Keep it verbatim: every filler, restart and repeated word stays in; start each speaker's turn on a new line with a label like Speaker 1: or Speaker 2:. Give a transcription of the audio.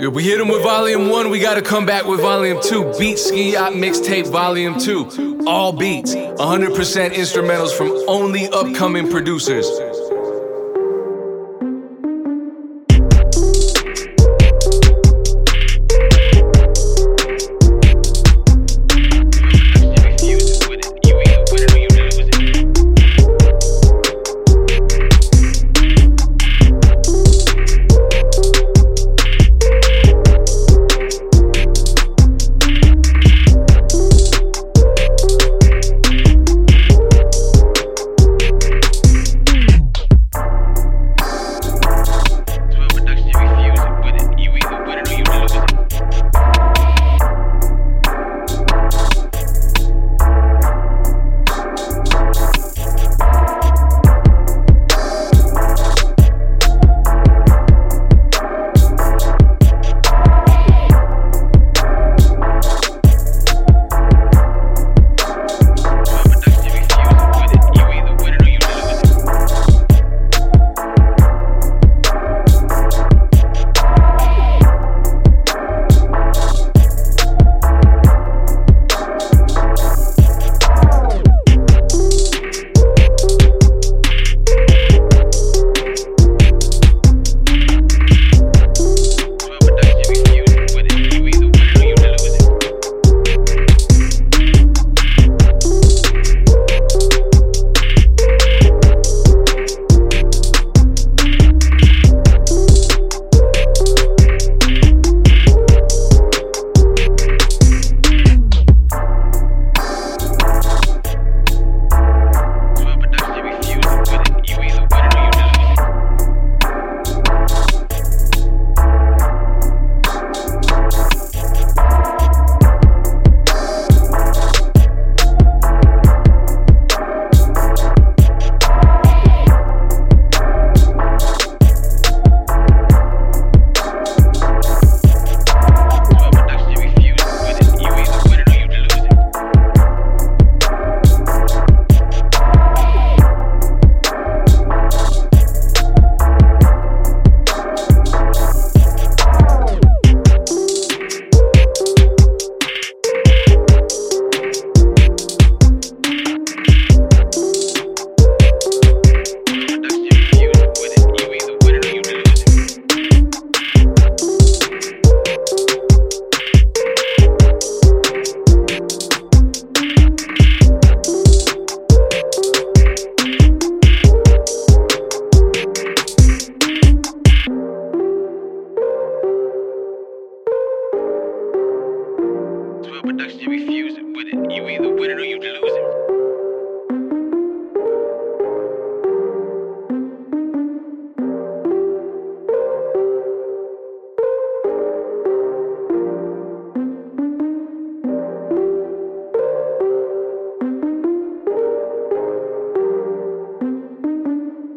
Speaker 1: Yeah, we hit him with volume one, we gotta come back with volume two. Beat Ski Yacht Mixtape volume two. All beats, one hundred percent instrumentals from only upcoming producers.
Speaker 2: Production, you refuse it with it. You either win it or you